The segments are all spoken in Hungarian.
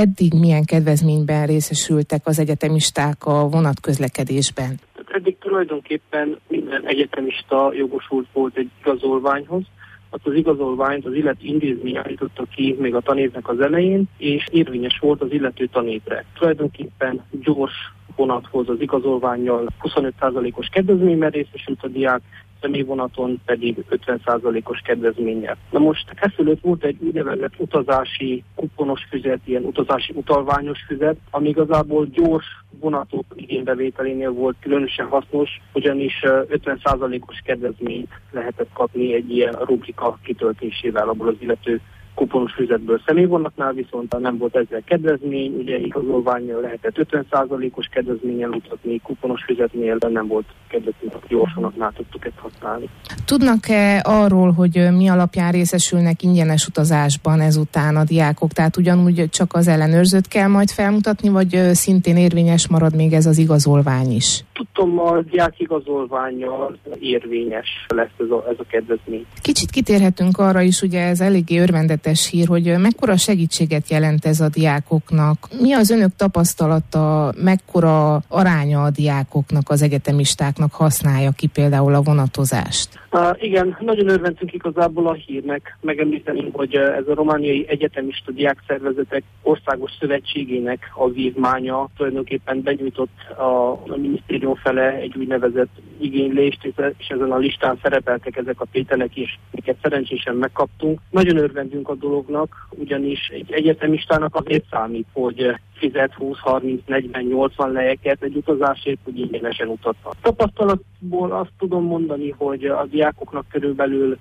eddig milyen kedvezményben részesültek az egyetemisták a vonatközlekedésben? Eddig tulajdonképpen minden egyetemista jogosult volt egy igazolványhoz. Az igazolványt az illető intézmény állította ki még a tanévnek az elején, és érvényes volt az illető tanévre. Tulajdonképpen gyors vonathoz az igazolvánnyal 25%-os kedvezményben részesült a diák, személyvonaton pedig 50%-os kedvezménnyel. Na most ezelőtt volt egy úgynevezett utazási kuponos füzet, ilyen utazási utalványos füzet, ami igazából gyors vonatok igénybevételénél volt különösen hasznos, ugyanis 50%-os kedvezményt lehetett kapni egy ilyen rubrika kitöltésével abból az illető kuponos füzetből. Személyvonatnál viszont nem volt ezzel kedvezmény, ugye igazolvánnyal lehetett 50%-os kedvezménnyel utatni, kuponos füzetnél nem volt kedvezmény, gyorsvonatnál tudtuk ezt használni. Tudnak-e arról, hogy mi alapján részesülnek ingyenes utazásban ezután a diákok? Tehát ugyanúgy csak az ellenőrzőt kell majd felmutatni, vagy szintén érvényes marad még ez az igazolvány is? Tudtom, a diák igazolvánnyal érvényes lesz ez a kedvezmény. Kicsit kitérhetünk arra is, ugye ez eléggé örvendetes hír, hogy mekkora segítséget jelent ez a diákoknak. Mi az önök tapasztalata, mekkora aránya a diákoknak, az egyetemistáknak használja ki például a vonatozást? Igen, nagyon örvendtünk igazából a hírnek. Megemlíteném, hogy ez a romániai egyetemista diákszervezetek országos szövetségének a vívmánya tulajdonképpen benyújtott a minisztérium fele egy úgynevezett igénylést, és ezen a listán szerepeltek ezek a tételek is, amiket szerencsésen megkaptunk. Nagyon örvendünk a dolognak, ugyanis egy egyetemistának azért számít, hogy fizet 20-30-40-80 lejeket egy utazásért, hogy ingyenesen utazhat. Tapasztalatból azt tudom mondani, hogy a diákoknak körülbelül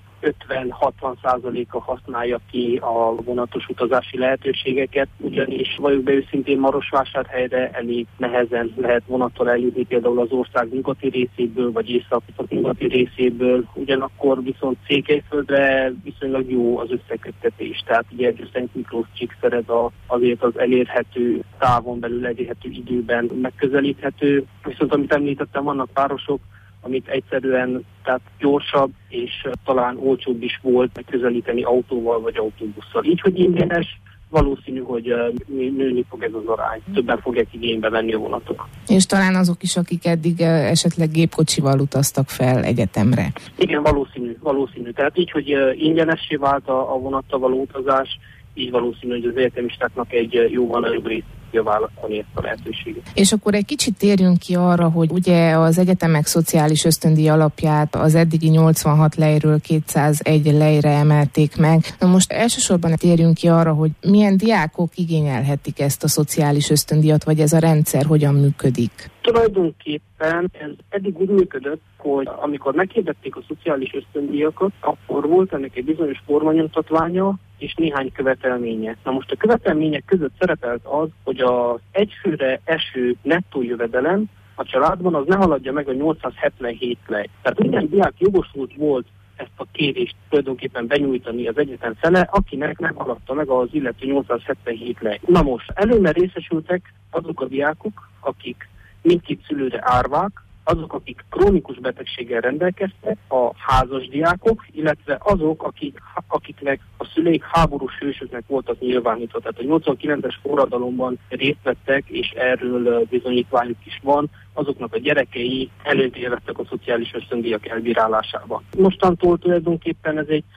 50-60%-a használja ki a vonatos utazási lehetőségeket, ugyanis valljuk be őszintén Marosvásárhelyre elég nehezen lehet vonattal eljutni például az ország nyugati részéből, vagy észak-nyugati részéből, ugyanakkor viszont Székelyföldre viszonylag jó az összeköttetés, tehát ugye Szent Miklós Csíkszered azért az elérhető távon belül elérhető időben megközelíthető, viszont amit említettem, vannak városok, amit egyszerűen tehát gyorsabb és talán olcsóbb is volt megközelíteni autóval vagy autóbusszal. Így, hogy ingyenes, valószínű, hogy nőni fog ez az arány. Többen fogják igénybe venni a vonatok. És talán azok is, akik eddig esetleg gépkocsival utaztak fel egyetemre. Igen, valószínű. Tehát így, hogy ingyenessé vált a vonattal való utazás, így valószínű, hogy az egyetemistáknak egy jóval nagyobb részt választani ezt a lehetőséget. És akkor egy kicsit térjünk ki arra, hogy ugye az egyetemek szociális ösztöndíj alapját az eddigi 86 lejről 201 lejre emelték meg. Na most elsősorban térjünk ki arra, hogy milyen diákok igényelhetik ezt a szociális ösztöndíjat, vagy ez a rendszer hogyan működik? Tulajdonképpen ez eddig úgy működött, hogy amikor meghirdették a szociális ösztöndíjakat, akkor volt ennek egy bizonyos formanyomtatványa és néhány követelménye. Na most a követelmények között szerepelt az, hogy az egyfőre eső nettó jövedelem a családban az ne haladja meg a 877 lej. Tehát minden diák jogosult volt ezt a kérést tulajdonképpen benyújtani az egyetem fele, akinek nem haladta meg az illető 877 lej. Na most előre részesültek azok a diákok, akik mindkét szülőre árvák, azok, akik krónikus betegséggel rendelkeztek, a házas diákok, illetve azok, akiknek a szüleik háborús hősöknek voltak nyilvánítva. Tehát a 89-es forradalomban részt vettek, és erről bizonyítványuk is van, azoknak a gyerekei előtt élveztek a szociális ösztöndíjak elbírálásában. Mostantól tulajdonképpen ez egy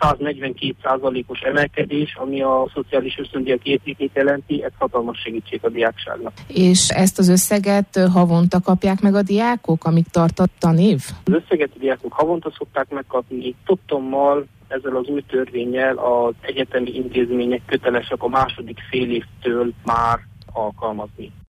142%-os emelkedés, ami a szociális ösztöndíjak értékét jelenti, ez hatalmas segítség a diákságnak. És ezt az összeget havonta kapják meg a diákok, amíg tart a tanév? Az összeget a diákok havonta szokták megkapni. Tudtommal ezzel az új törvénnyel az egyetemi intézmények kötelesek a második fél évtől már alkalmazni.